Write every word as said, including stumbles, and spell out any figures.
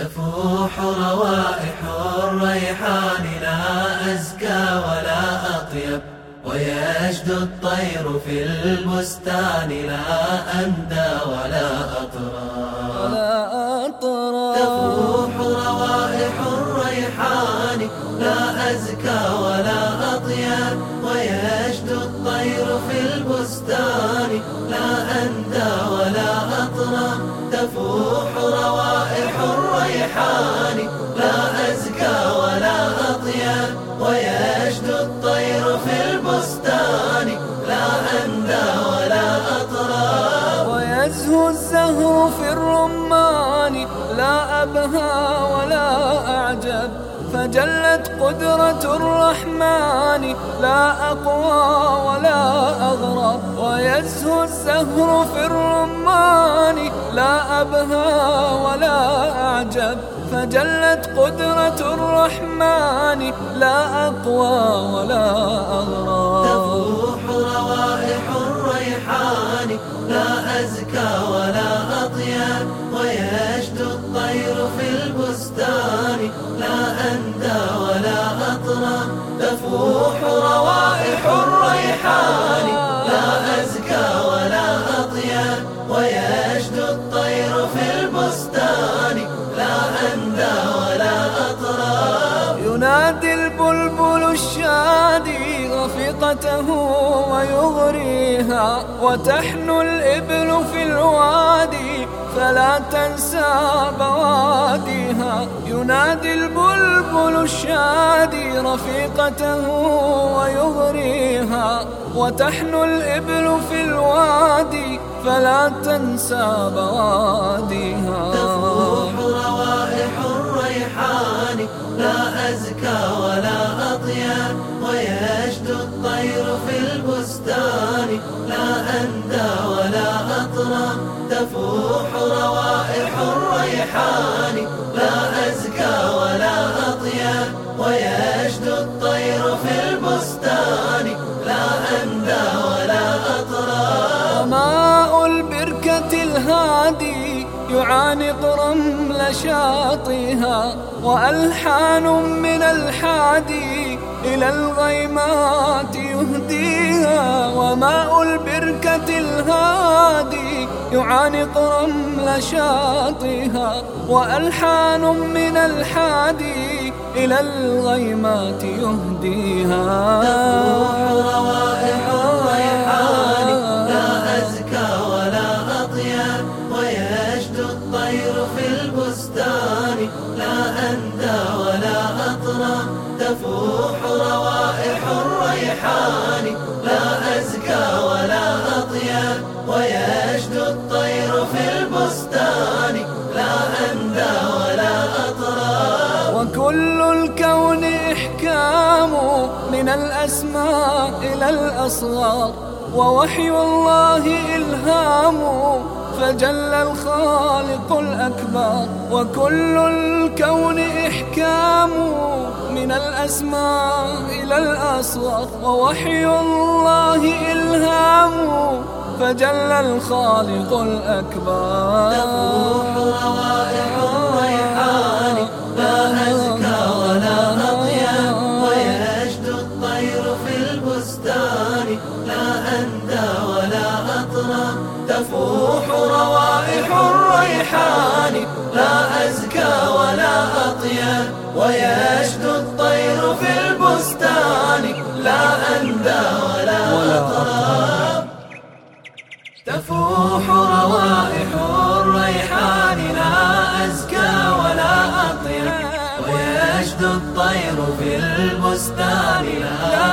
تفوح روائح الريحان لا أزكى ولا أطيب، ويشدو الطير في البستان لا أندى ولا أطرى. تفوح روائح الريحان لا أزكى ولا أطيب، ويشدو الطير في البستان لا أندى ولا أطرى. تفوح روائح الريحان لا أزكى ولا أطيب، ويشدو الطير في البستان لا أندى ولا أطرى. ويزهو الزهر في الرمان لا أبهى ولا أعجب، فجلت قدرة الرحمن لا أقوى ولا أغرب. ويزهو الزهر في الرمان لا أبهى ولا أعجب، فجلت قدرة الرحمن لا أقوى ولا أغرب. تفوح روائح الريحان لا أزكى ولا أطيب، ويشدو الطير في البستان لا أندى ولا أطرى. تفوح روائح الريحان لا أزكى ولا أطيب، ويشدو الطير في البستان لا أندى ولا أطرى. ينادي البلبل الشادي رفيقته ويغريها، وتحنو الإبل في الوادي فلا تنسى بواديها. ينادي البلبل الشادي رفيقته ويغريها، وتحنو الإبل في الوادي فلا تنسى بواديها. تفوح روائح الريحان لا أزكى ولا أطيب، ويشدو الطير في البستان لا أندى ولا أطرى. تفوح روائح الريحان لا أزكى ولا أطيب، ويشدو الطير في البستان لا أندى ولا أطرى. وماء البركة الهادي يعانق رمل شاطئها، وألحان من الحادي إلى الغيمات يهديها. وماء البركة الهادي يعانق رمل شاطئها، وألحان من الحادي إلى الغيمات يهديها. تفوح روائح الريحان لا أزكى ولا أطيب، ويشدو الطير في البستان لا أندى ولا أطرى. تفوح روائح الريحان لا أزكى ولا أطيب، ويشدو الطير في البستان لا أندى ولا أطرى. وكل الكون إحكام من الأسماء إلى الأصغار، ووحي الله إلهام فجل الخالق الأكبر. وكل الكون إحكام من الأسماء إلى الأصغر، ووحي الله إلهام فجل الخالق الأكبر. تفوح روائح الريحان لا أزكى ولا أطيب، ويشدو الطير في البستان لا أندى ولا أطرى. تفوح روائح الريحان لا أزكى ولا أطيب، ويشدو الطير في البستان لا أندى ولا أطرى. تفوح روائح الريحان لا أزكى ولا أطيب، ويشدو الطير في البستان لا